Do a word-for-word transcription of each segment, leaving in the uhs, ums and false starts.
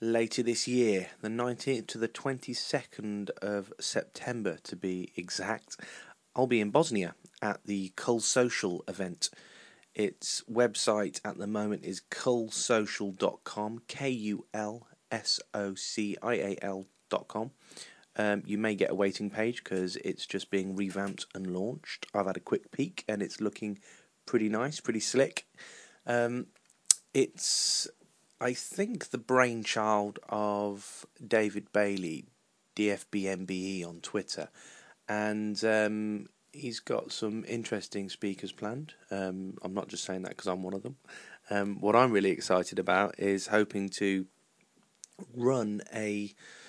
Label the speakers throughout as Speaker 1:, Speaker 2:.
Speaker 1: later this year, the nineteenth to the twenty-second of September to be exact. I'll be in Bosnia at the Cull Social event. Its website at the moment is cull social dot com, K U L S O C I A L dot com. Um, you may get a waiting page because it's just being revamped and launched. I've had a quick peek and it's looking pretty nice, pretty slick. Um, it's, I think, the brainchild of David Bailey, D F B M B E on Twitter, and um, he's got some interesting speakers planned. Um, I'm not just saying that because I'm one of them. Um, what I'm really excited about is hoping to run a,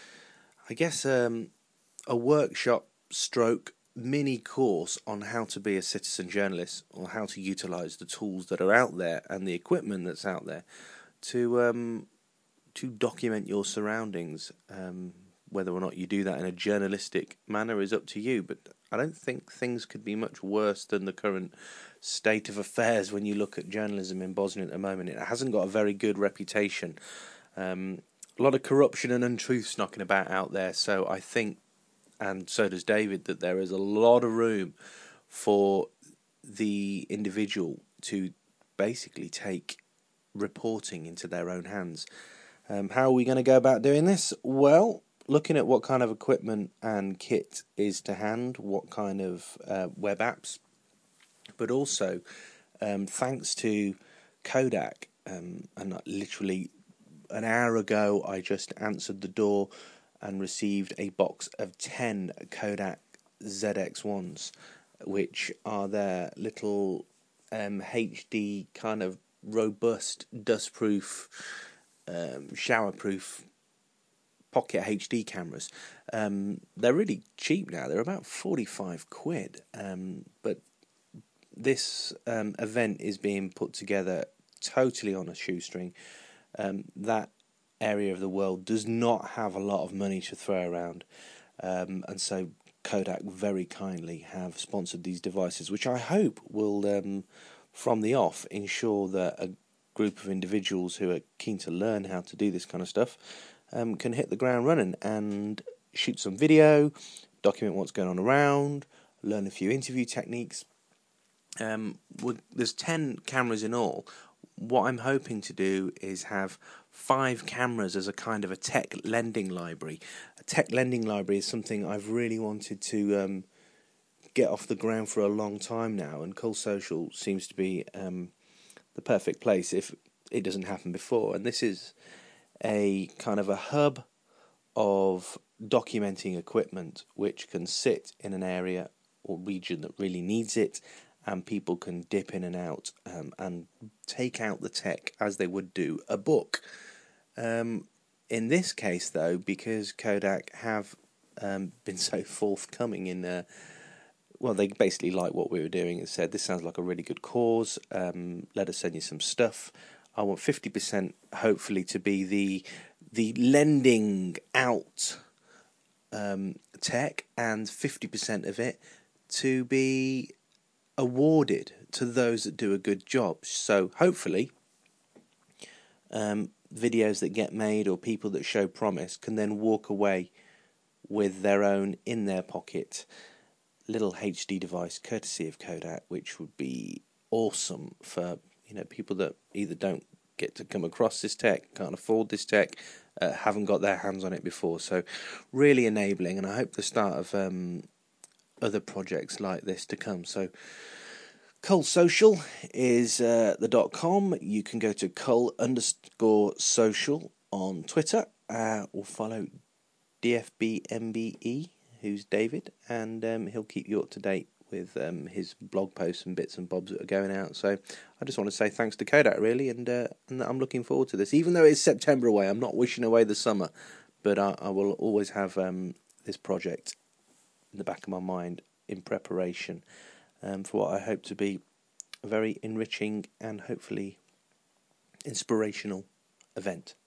Speaker 1: I guess, um, a workshop stroke mini course on how to be a citizen journalist, or how to utilise the tools that are out there and the equipment that's out there to um, to document your surroundings. Um, whether or not you do that in a journalistic manner is up to you, but I don't think things could be much worse than the current state of affairs when you look at journalism in Bosnia at the moment. It hasn't got a very good reputation. Um, a lot of corruption and untruths knocking about out there, so I think, and so does David, that there is a lot of room for the individual to basically take reporting into their own hands. Um, how are we going to go about doing this? Well, looking at what kind of equipment and kit is to hand, what kind of uh, web apps, but also um, thanks to Kodak, um, and literally an hour ago I just answered the door and received a box of ten Kodak Z X ones, which are their little um, H D kind of robust, dustproof, um, showerproof pocket H D cameras. Um, they're really cheap now. They're about forty-five quid. Um, but this um, event is being put together totally on a shoestring. Um, that area of the world does not have a lot of money to throw around, um, and so Kodak very kindly have sponsored these devices, which I hope will, um, from the off, ensure that a group of individuals who are keen to learn how to do this kind of stuff um, can hit the ground running and shoot some video, document what's going on around, learn a few interview techniques. Um, there's ten cameras in all. What I'm hoping to do is have five cameras as a kind of a tech lending library. A tech lending library is something I've really wanted to um, get off the ground for a long time now, and Cull Social seems to be um, the perfect place if it doesn't happen before. And this is a kind of a hub of documenting equipment which can sit in an area or region that really needs it, and people can dip in and out um, and take out the tech as they would do a book. Um, in this case, though, because Kodak have um, been so forthcoming in, uh, well, they basically liked what we were doing and said, this sounds like a really good cause, um, let us send you some stuff. I want fifty percent, hopefully, to be the the lending out um, tech, and fifty percent of it to be awarded to those that do a good job. So hopefully um, videos that get made or people that show promise can then walk away with their own in their pocket little H D device courtesy of Kodak, which would be awesome for, you know, people that either don't get to come across this tech, can't afford this tech, uh, haven't got their hands on it before. So really enabling, and I hope the start of um, other projects like this to come. So Cull Social is uh, the dot com. You can go to cull underscore social on Twitter, uh, or follow D F B M B E, who's David, and um, he'll keep you up to date with um, his blog posts and bits and bobs that are going out. So I just want to say thanks to Kodak, really, and, uh, and I'm looking forward to this. Even though it's September away, I'm not wishing away the summer, but I, I will always have um, this project in the back of my mind in preparation um, for what I hope to be a very enriching and hopefully inspirational event.